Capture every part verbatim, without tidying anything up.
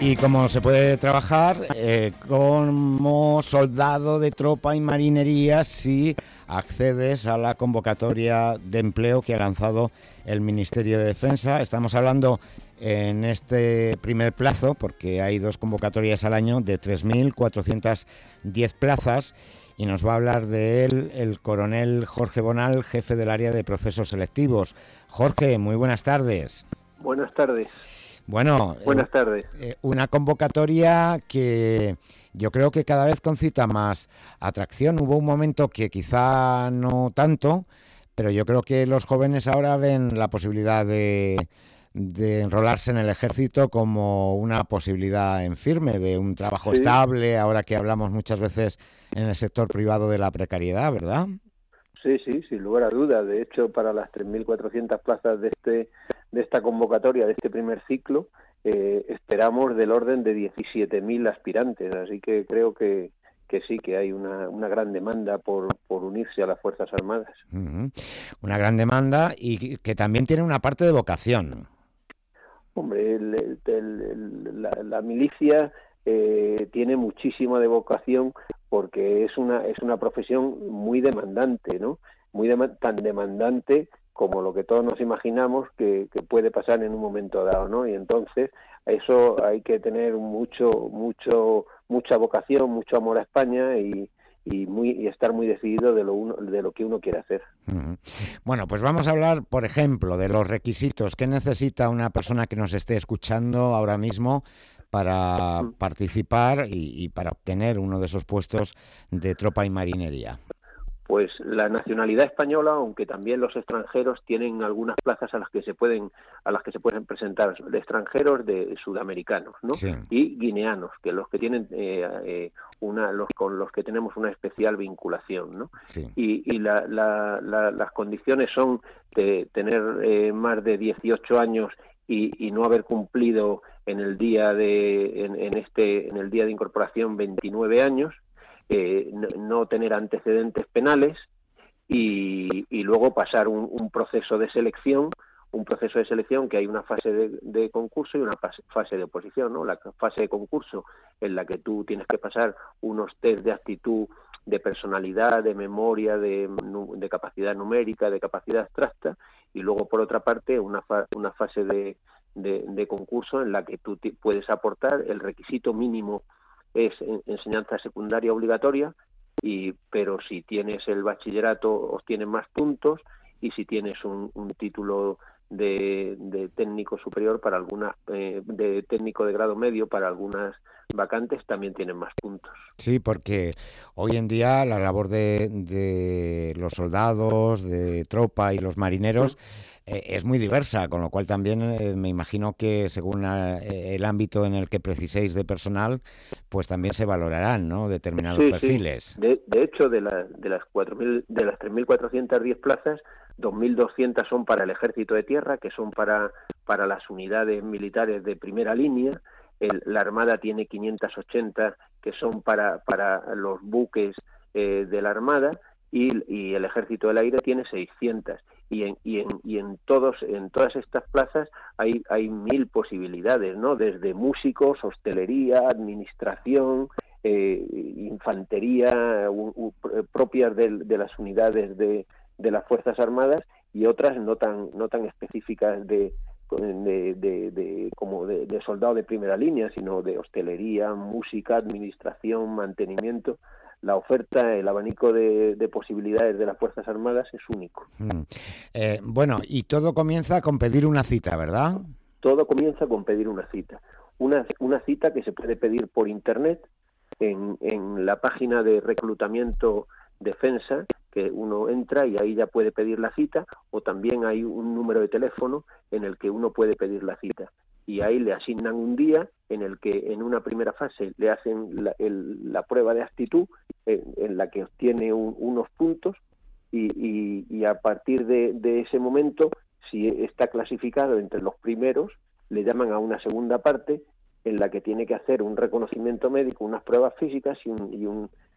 y cómo se puede trabajar eh, como soldado de tropa y marinería si accedes a la convocatoria de empleo que ha lanzado el Ministerio de Defensa. Estamos hablando en este primer plazo, porque hay dos convocatorias al año, de tres mil cuatrocientas diez plazas, y nos va a hablar de él el coronel Jorge Bonal, jefe del área de procesos selectivos. Jorge, muy buenas tardes. Buenas tardes. Bueno, buenas tardes. Eh, una convocatoria que yo creo que cada vez concita más atracción. Hubo un momento que quizá no tanto, pero yo creo que los jóvenes ahora ven la posibilidad de, de enrolarse en el ejército como una posibilidad en firme, de un trabajo sí. estable, ahora que hablamos muchas veces en el sector privado de la precariedad, ¿verdad? Sí, sí, sin lugar a dudas. De hecho, para las tres mil cuatrocientas plazas de este de esta convocatoria, de este primer ciclo, eh, esperamos del orden de diecisiete mil aspirantes. Así que creo que, que sí, que hay una, una gran demanda por, por unirse a las Fuerzas Armadas. Uh-huh. Una gran demanda y que también tiene una parte de vocación. Hombre, el, el, el, la, la milicia eh, tiene muchísima de vocación porque es una es una profesión muy demandante, ¿no? Muy dem- tan demandante como lo que todos nos imaginamos que, que puede pasar en un momento dado, ¿no? Y entonces eso hay que tener mucho mucho mucha vocación, mucho amor a España y y muy y estar muy decidido de lo uno, de lo que uno quiere hacer. Uh-huh. Bueno, pues vamos a hablar, por ejemplo, de los requisitos que necesita una persona que nos esté escuchando ahora mismo para uh-huh. participar y, y para obtener uno de esos puestos de tropa y marinería. Pues la nacionalidad española, aunque también los extranjeros tienen algunas plazas a las que se pueden a las que se pueden presentar de extranjeros, de sudamericanos, ¿no? Sí. Y guineanos, que los que tienen eh, eh, una los con los que tenemos una especial vinculación, ¿no? Sí. Y, y la, la, la, las condiciones son de tener eh, más de dieciocho años y, y no haber cumplido en el día de en, en este en el día de incorporación veintinueve años. Eh, no, no tener antecedentes penales y, y luego pasar un, un proceso de selección, un proceso de selección que hay una fase de, de concurso y una fase, fase de oposición, ¿no? La fase de concurso en la que tú tienes que pasar unos test de actitud, de personalidad, de memoria, de, de capacidad numérica, de capacidad abstracta, y luego por otra parte una, fa, una fase de, de, de concurso en la que tú te puedes aportar el requisito mínimo es enseñanza secundaria obligatoria, y pero si tienes el bachillerato obtienes más puntos y si tienes un, un título de, de técnico superior para algunas, eh, de técnico de grado medio para algunas vacantes también tienen más puntos. Sí, porque hoy en día la labor de, de los soldados, de tropa y los marineros eh, es muy diversa, con lo cual también eh, me imagino que según a, eh, el ámbito en el que preciséis de personal, pues también se valorarán, ¿no?, determinados sí, perfiles. Sí. De, de hecho, de, la, de las cuatro mil, de las tres mil cuatrocientas diez plazas, dos mil doscientas son para el Ejército de Tierra, que son para, para las unidades militares de primera línea. El, la Armada tiene quinientas ochenta que son para, para los buques eh, de la Armada y, y el Ejército del Aire tiene seiscientas. Y en, y en, y en, todos, en todas estas plazas hay, hay mil posibilidades, ¿no? Desde músicos, hostelería, administración, eh, infantería, u, u, propias de, de las unidades de, de las Fuerzas Armadas y otras no tan, no tan específicas de De, de, de, como de, de soldado de primera línea, sino de hostelería, música, administración, mantenimiento. La oferta, el abanico de, de posibilidades de las Fuerzas Armadas es único. Mm. Eh, bueno, y todo comienza con pedir una cita, ¿verdad? Todo comienza con pedir una cita. Una, una cita que se puede pedir por internet en, en la página de reclutamiento Defensa, que uno entra y ahí ya puede pedir la cita, o también hay un número de teléfono en el que uno puede pedir la cita. Y ahí le asignan un día en el que en una primera fase le hacen la, el, la prueba de aptitud, en, en la que obtiene un, unos puntos, y, y, y a partir de, de ese momento, si está clasificado entre los primeros, le llaman a una segunda parte en la que tiene que hacer un reconocimiento médico, unas pruebas físicas y un, y un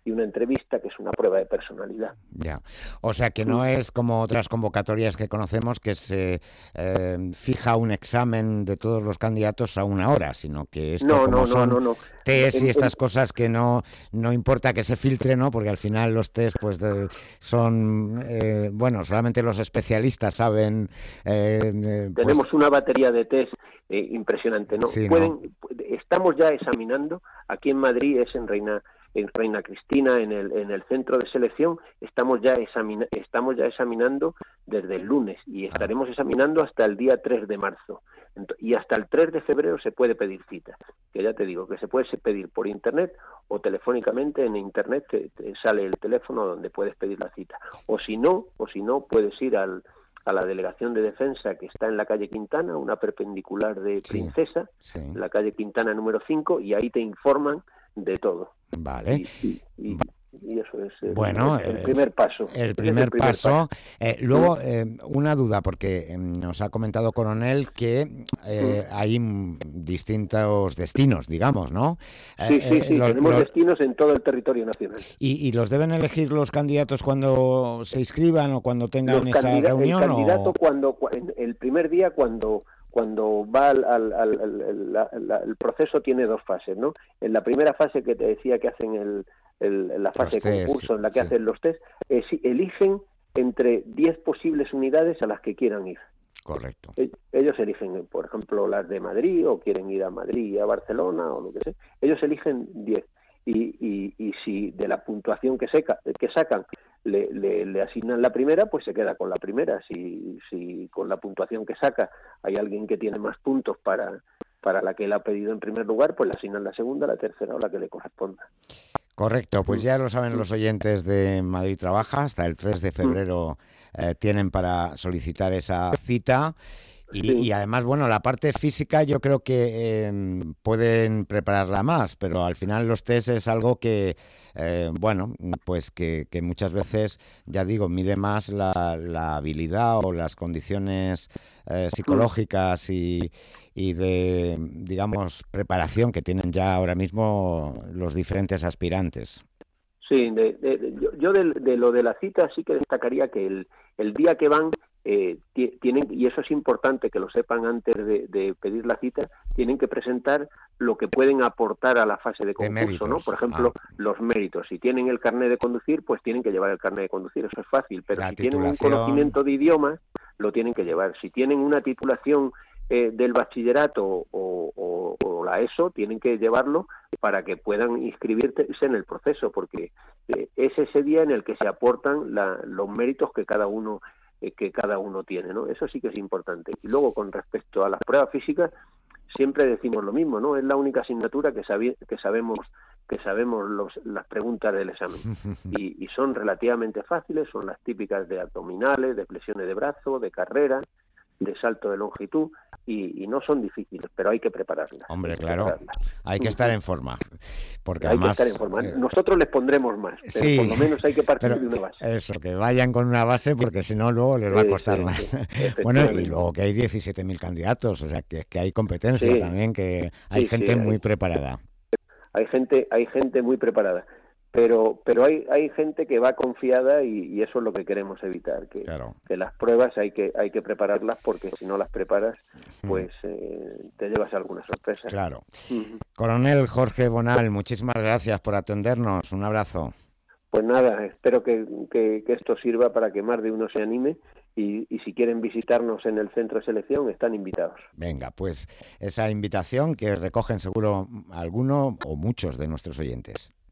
y una entrevista, que es una prueba de personalidad. Ya, o sea que no es como otras convocatorias que conocemos, que se eh, fija un examen de todos los candidatos a una hora, sino que esto No, como no, no, son no, no. test y En- estas en- cosas que no no importa que se filtre, ¿no? Porque al final los test pues de- son, eh, bueno, solamente los especialistas saben, eh, eh, pues Tenemos una batería de test eh, impresionante, ¿no? sí, ¿no? Pueden, estamos ya examinando, aquí en Madrid es en Reina, en Reina Cristina, en el, en el centro de selección, estamos ya, examina, estamos ya examinando desde el lunes y Ah, estaremos examinando hasta el día tres de marzo. Ent- Y hasta el tres de febrero se puede pedir cita, que ya te digo, que se puede pedir por internet o telefónicamente. En internet te, te sale el teléfono donde puedes pedir la cita. O si no, o si no, puedes ir al a la delegación de defensa, que está en la calle Quintana, una perpendicular de sí, Princesa, sí, en la calle Quintana número cinco, y ahí te informan de todo. vale. Y, y, y, y eso es el, Bueno, el- el eh, primer paso. el Ese es primer el primer paso. paso. Eh, luego, eh, una duda, porque eh, nos ha comentado Coronel que eh, Mm. hay mm, distintos destinos, digamos, ¿no? Eh, Sí, sí, eh, sí, los- tenemos los- destinos en todo el territorio nacional. y, y los deben elegir los candidatos cuando se inscriban o cuando tengan Los esa candida- el reunión, candidato o cuando cua- en el primer día cuando cuando va al, al- al- al- al- la- la- el proceso tiene dos fases, ¿no? En la primera fase que te decía que hacen el, el- la fase los de test, concurso, en la que sí, hacen los test, eh, sí, eligen entre diez posibles unidades a las que quieran ir. correcto. E- Ellos eligen, por ejemplo, las de Madrid, o quieren ir a Madrid y a Barcelona, o lo que sea. Ellos eligen diez. Y, y, y si de la puntuación que, seca, que sacan le, le, le asignan la primera, pues se queda con la primera. Si, si con la puntuación que saca hay alguien que tiene más puntos para, para la que él ha pedido en primer lugar, pues le asignan la segunda, la tercera o la que le corresponda. Correcto, pues Mm, ya lo saben mm, los oyentes de Madrid Trabaja, hasta el tres de mm. febrero eh, tienen para solicitar esa cita. Y, Sí. y además, bueno, la parte física yo creo que eh, pueden prepararla más, pero al final los test es algo que, eh, bueno, pues que, que muchas veces, ya digo, mide más la, la habilidad o las condiciones eh, Mm. psicológicas y, y de, digamos, preparación que tienen ya ahora mismo los diferentes aspirantes. Sí, de, de- de- yo, yo de, de lo de la cita sí que destacaría que el, el día que van, eh, ti- tienen, y eso es importante que lo sepan antes de, de pedir la cita, tienen que presentar lo que pueden aportar a la fase de De concurso, ¿no? méritos. Por Ah, ejemplo, los méritos. Si tienen el carnet de conducir, pues tienen que llevar el carnet de conducir, eso es fácil, pero la si tienen un titulación. conocimiento de idiomas, lo tienen que llevar. Si tienen una titulación eh, del bachillerato o, o- o la ESO, tienen que llevarlo para que puedan inscribirse en el proceso, porque eh, es ese día en el que se aportan la- los méritos que cada uno eh, que cada uno tiene, ¿no? Eso sí que es importante. Y luego, con respecto a las pruebas físicas, siempre decimos lo mismo, ¿no? Es la única asignatura que, sabi- que sabemos que sabemos los, las preguntas del examen. Y, y son relativamente fáciles, son las típicas de abdominales, de flexiones de brazo, de carrera, de salto de longitud, y, y no son difíciles, pero hay que prepararlas. Hombre, hay que claro, prepararlas. hay que estar en forma, porque Hay que además... estar en forma. eh, Nosotros les pondremos más, pero sí, por lo menos hay que partir pero de una base. eso, que vayan con una base, porque si no luego les va a Sí, costar sí, más. sí, Bueno, y efectivamente. luego que hay diecisiete mil candidatos, o sea, que, que hay competencia Sí, también, que hay sí, sí, gente muy hay, preparada. hay gente, hay gente muy preparada, pero, pero hay, hay gente que va confiada, y, y eso es lo que queremos evitar, que, Claro. que las pruebas hay que, hay que prepararlas, porque si no las preparas, Mm, pues eh, te llevas alguna sorpresa. claro. Ujú. Coronel Jorge Bonal, muchísimas gracias por atendernos. Un abrazo. Pues nada, espero que, que, que esto sirva para que más de uno se anime, y, y si quieren visitarnos en el centro de selección, están invitados. Venga, pues esa invitación que recogen seguro alguno o muchos de nuestros oyentes.